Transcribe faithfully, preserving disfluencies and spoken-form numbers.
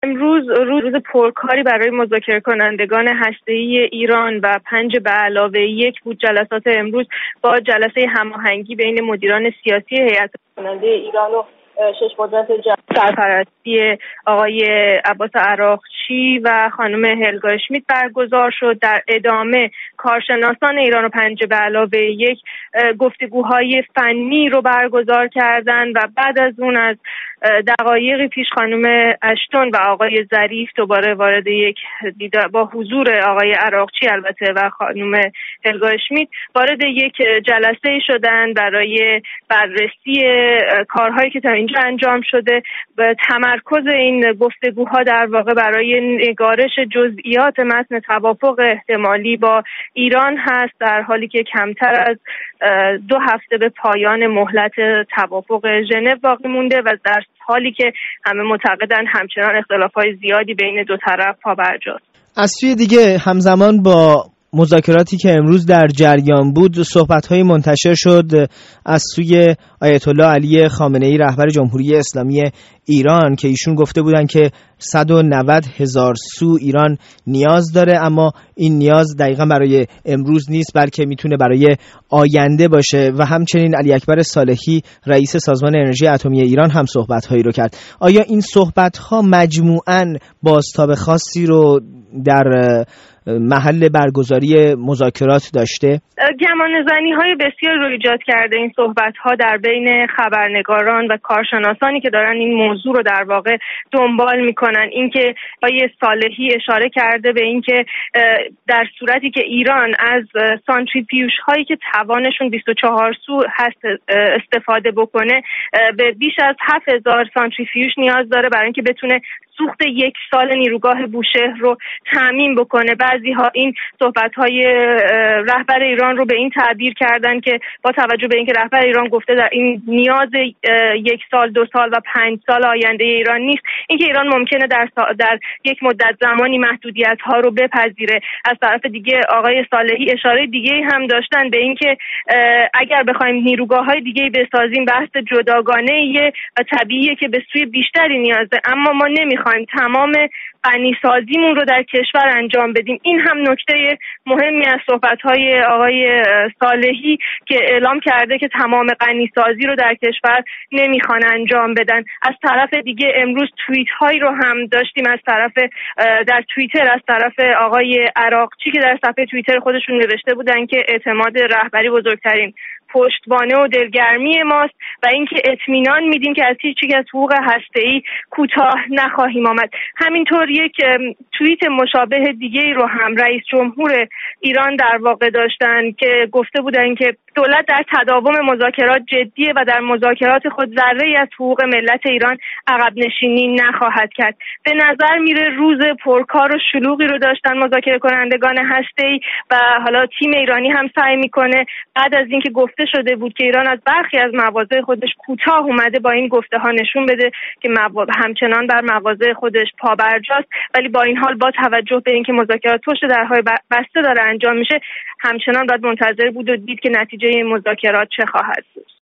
امروز روز روز پرکاری برای مذاکره کنندگان هسته‌ای ایران و پنج به علاوه یک بود. جلسات امروز با جلسه هماهنگی بین مدیران سیاسی هیئت کننده ایران و شش قدرت جهان سرپرستی آقای عباس عراقچی و خانم هلگا اشمیت برگزار شد. در ادامه کارشناسان ایران و پنج به علاوه یک گفتگوهای فنی رو برگزار کردند و بعد از اون از دقایقی پیش خانم اشتون و آقای ظریف دوباره وارد یک دیدار با حضور آقای عراقچی البته و خانم هلگا اشمیت وارد یک جلسه شدن برای بررسی کارهایی که تا اینجا انجام شده. و تمرکز این گفتگوها در واقع برای نگارش جزئیات متن توافق احتمالی با ایران هست، در حالی که کمتر از دو هفته به پایان مهلت توافق ژنو باقی مونده و در حالی که همه معتقدند همچنان اختلافات زیادی بین دو طرف پابرجاست. از سوی دیگه همزمان با مذاکراتی که امروز در جریان بود، صحبت‌های منتشر شد از سوی آیت الله علی خامنه‌ای رهبر جمهوری اسلامی ایران که ایشون گفته بودن که صد و نود هزار سو ایران نیاز داره، اما این نیاز دقیقا برای امروز نیست بلکه میتونه برای آینده باشه. و همچنین علی اکبر صالحی رئیس سازمان انرژی اتمی ایران هم صحبت‌هایی رو کرد. آیا این صحبت‌ها مجموعاً بازتاب خاصی رو در محل برگزاری مذاکرات داشته؟ گمانه‌زنی های بسیار رو ایجاد کرده این صحبت ها در بین خبرنگاران و کارشناسانی که دارن این موضوع رو در واقع دنبال میکنن. اینکه آقای صالحی اشاره کرده به اینکه در صورتی که ایران از سانتریفیوژ هایی که توانشون بیست و چهار سو هست استفاده بکنه، به بیش از هفت هزار سانتریفیوژ نیاز داره برای اینکه بتونه سوخت یک سال نیروگاه بوشهر رو تامین بکنه. بعضی ها این صحبت های رهبر ایران رو به این تعبیر کردن که با توجه به اینکه رهبر ایران گفته در این نیاز یک سال، دو سال و پنج سال آینده ایران نیست، اینکه ایران ممکنه در در یک مدت زمانی محدودیت ها رو بپذیره. از طرف دیگه آقای صالحی اشاره دیگه هم داشتن به اینکه اگر بخوایم نیروگاه های دیگه بسازیم بحث جداگانه و طبیعیه که به سوی بیشتری نیازه، اما ما نمیخوایم تمام غنیسازیمون رو در کشور انجام بدیم. این هم نکته مهمی از صحبت‌های آقای صالحی که اعلام کرده که تمام غنیسازی رو در کشور نمیخوان انجام بدن. از طرف دیگه امروز توییت هایی رو هم داشتیم از طرف در توییتر از طرف آقای عراقچی که در صفحه توییتر خودشون نوشته بودن که اعتماد رهبری بزرگترین پشتوانه و دلگرمی ماست و اینکه اطمینان میدیم که از هیچ یک از حقوق هسته‌ای کوتاه نخواهیم آمد. همینطور یک توییت مشابه دیگه‌ای رو هم رئیس جمهور ایران در واقع داشتن که گفته بودن که دولت در تداوم مذاکرات جدیه و در مذاکرات خود ذره‌ای از حقوق ملت ایران عقب نشینی نخواهد کرد. به نظر میره روز پرکار و شلوغی رو داشتن مذاکره کنندگان هسته‌ای و حالا تیم ایرانی هم سعی میکنه بعد از اینکه گفته شده بود که ایران از برخی از مواضع خودش کوتاه اومده با این گفته ها نشون بده که همچنان بر مواضع خودش پابرجاست، ولی با این حال با توجه به اینکه مذاکرات پشت درهای بسته داره انجام میشه همچنان باید منتظر بود و دید که نتیجه این مذاکرات چه خواهد بود.